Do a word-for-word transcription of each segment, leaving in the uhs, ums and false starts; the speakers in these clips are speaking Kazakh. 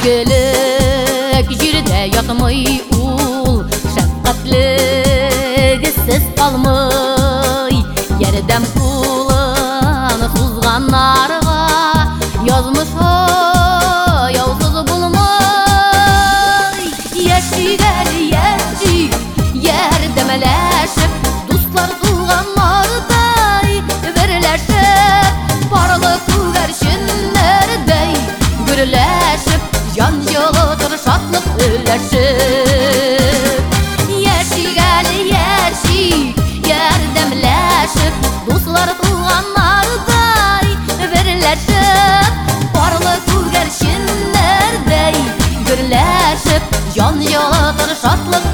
Мәңгілік жерде ятмай ул, шәфқатлігісіз қалмай, ердем кулын сузған арға, язмыш аяусыз болмай. Яшигәлі яши, ердемеләшіп, дуслар туғанлардай бірләшіп, барлы күгәршінлердей гүрләшіп, жан жылытыр шатлық үләшіп. Яшигәлі яши, ердемләшіп, дуслар туғанлардай бірләшіп, барлы күгәршінлердей гүрләшіп, жан жылытыр шатлық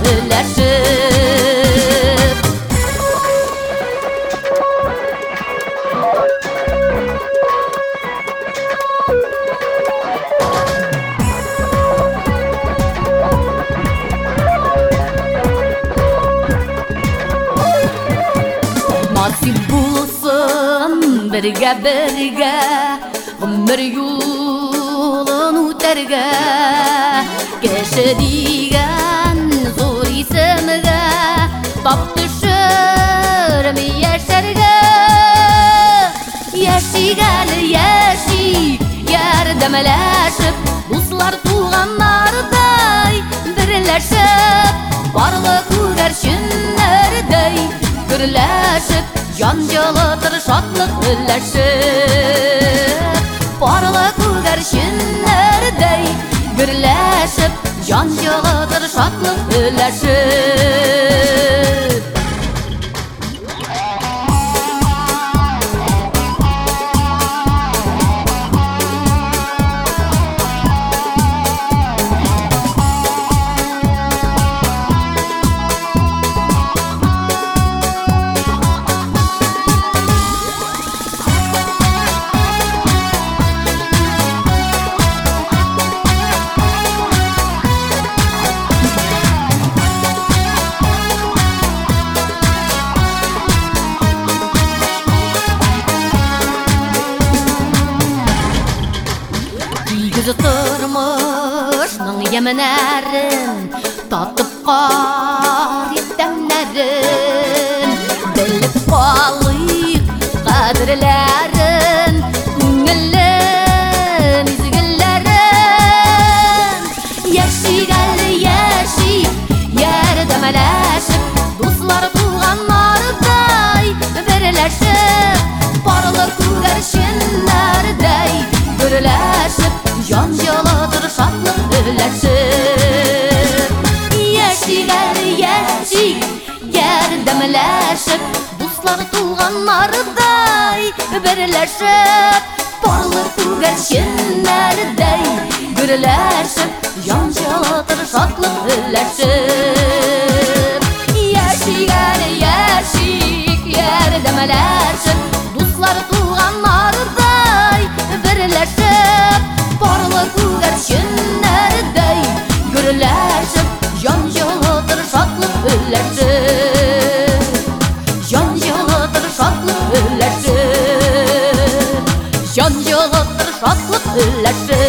үләшіп. Nasip bulsun birge-birge, ömür yolun o'targa. Kishi degan zo'r isimga top tushirmi yasharga. Yashigali yashi, yardamlashib, do'stlar tuyg'anlarday birlashib, barli ko'garshinlarday gurlashib, jon жылытыр шатлық үләшіп. Барлы күгәршінлердей гүрләшіп, jon жылытыр шатлық үләшіп. Күзі тұрмышның емінәрін, татып қар еттәмләрін, біліп қалайық қадірләрін, көңілін, изгілерін. Яшигәлі яши, ердемләшіп, дуслар туғанлардай бірләшіп, барлы күгәршінләрдей гүрләшіп, jon жылытыр шатлық үләшіп. Яшигәлі яши, ердемләшіп, дуслар туғанлардай бірләшіп, барлы күгәршінләрдей гүрләшіп, jon жылытыр шатлық үләшіп. Яшигәлі яши, ердемләшіп, дуслар туғанлардай бірләшіп, барлы күгәршінләрдей гүрләшіп, jon жылытыр шатлық үләшіп. Jon жылытыр шатлық үләшіп. Jon жылытыр шатлық үләшіп.